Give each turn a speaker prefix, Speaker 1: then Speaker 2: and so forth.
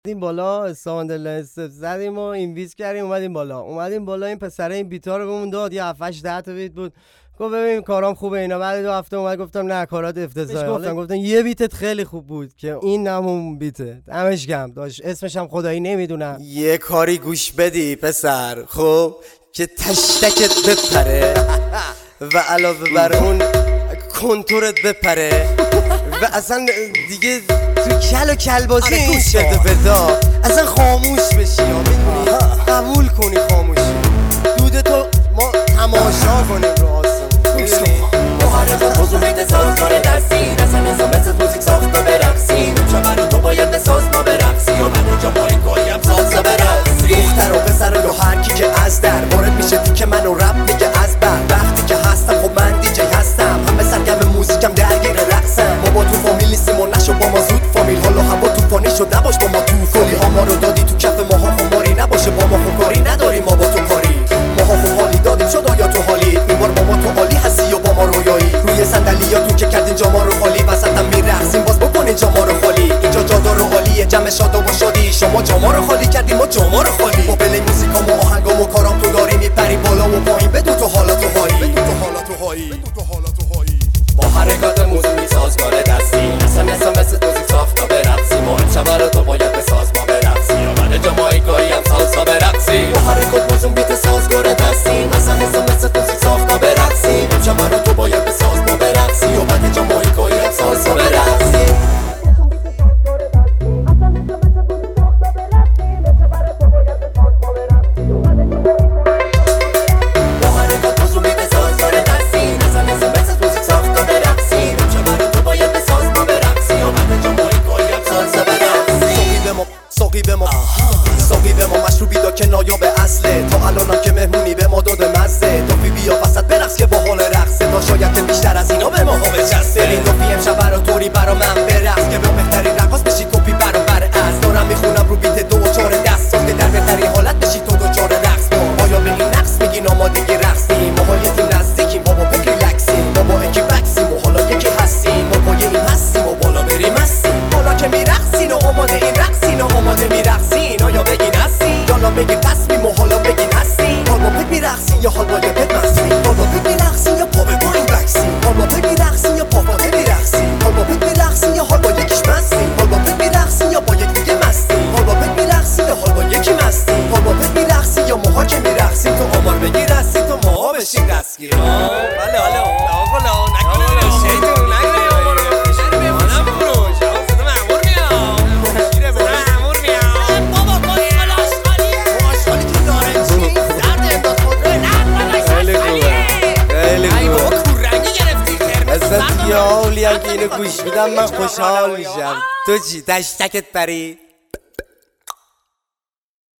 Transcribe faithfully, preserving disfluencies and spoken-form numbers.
Speaker 1: این بالا استاندل استپ زدیم و اینویز کردیم اومدیم بالا اومدیم بالا این پسره این بیتا رو بهمون داد یه هفت هشت ده تا بیت بود. گفت ببین کارام خوبه اینا. بعد دو هفته اومد گفتم نه کارات افتضاحه. گفتم گفتن یه بیتت خیلی خوب بود که این همون بیته. دمش گرم. داشت اسمش هم خدایی نمیدونم.
Speaker 2: یه کاری گوش بدی پسر خب که تشتکت بپره و علاوه بر اون کنتورت بپره و اصلا دیگه تو کل و کلبازی این شده بدا اصلا خاموش بشی یا میدونی قبول کنی خاموشی دود تو ما تماشا کنیم رو آسمون
Speaker 3: محرقات بزرگ ساز کار دستی اصلا نظام مثل موزیک ساخت و برقصی نمچه برا تو باید بساز ما برقصی و من اونجا با این گاهیم ساز و برقصی
Speaker 2: دختر و پسر یا هرکی که از در وارد میشه دیگه منو رب میگه از بر وقتی که هستم خب من دیجی هستم همه سرگم موزیکم درگیر رقصم ما با تو فامیل نیستیم و نشو با ما زود فامیل حالا هوا توفانی شد نباش با ما توفانی ها ما رو دادی تو کف ماها خماری نباشه با ما خوکاری نداریم ما با تو کاری ماها خوکاری دادیم شد آیا تو حالی این بار با ما تو حالی هستی و با ما رویایی روی صندلیاتون که کردین جاما رو خالی وسطم میرقصیم باز بکنین جاما رو خالی اینجا جادا رو خالیه جمع شاد و شادی شما جاما رو خالی کردیم ما جاما رو خالی با بل موزیکام و آهنگام و کارام تو داری میپری بالا و پایین بدون تو حالا تو هایی بدون تو حالا تو هایی بدون تو حالا تو هایی
Speaker 3: با حرکات موزیک سازگار دستی اصلا مثل مثل موزیک ساخت و برقصی ما امشب برا تو باید بساز ما برقصی آمده جامایکایی هم سالسا برقصی با حرکات موزیک بیت سازگار دستی اصلا مثل مثل موزیک ساخت و برقصی امشب برا تو باید بساز ما برقصی آمده جامایکایی هم سالسا برقصی
Speaker 2: ساقی به ما مشروبی دا که نایاب اصله تا الانم که مهمونی به ما داده مزه توفی بیا وسط برقص که با حال رقصه تا شاید که بیشتر از اینا به ما ها بچسته برین توفی امشب برا طوری برا من برقص که با بهترین رقاص بشی توفی برا بر از دارم میخونم رو بیت دو و چار دست ساخته در بهترین حالت بشی تو دو چار رقص با آیا به این نقص میگین آمادگی رقصیم ما ها یه تیم نزدیکیم بابا پک ریلکسیم بابا اکی بکسیم و حالا یکی هستیم ما پای این هستیم و بالا بریم هستیم حالا که میرقصین و آماده این رقصین و آماده میرقصین آیا بگین هستین یا بگین تصمیم و حالا بگین هستین حالا پک میرقصین یا حالا یه پک مستین حالا پک میرقصین یا پا به پایین بکسین حالا پک میرقصین یا پا فاته میرقصین حالا پک میرقصین یا حالا یکیش مستین حالا پک میرقصین یا با یک دیگه مستین حالا پک میرقصین یا حالا یکی مستین حالا پک میرقصین یا ماها که میرقصین تو آمار بگیر هستین تو ماها بشین دستگیر بله بله آقا نکنه شیطون نکنه آمار رو بشین بمونم برو جواب زده مأمور میام شیره برو مأمور میام بابا کن خلاص خالیه خوشحالی تو نارنجی زرد امداد خود رو نه
Speaker 1: خیلی خوبه خیلی
Speaker 3: ای بابا
Speaker 1: خوبه
Speaker 3: کوررنگی گرفتی قرمز
Speaker 1: اصلا دیگه حالی هم که اینو گوش میدم من خوشحال میشم. تو چی تشتکت پری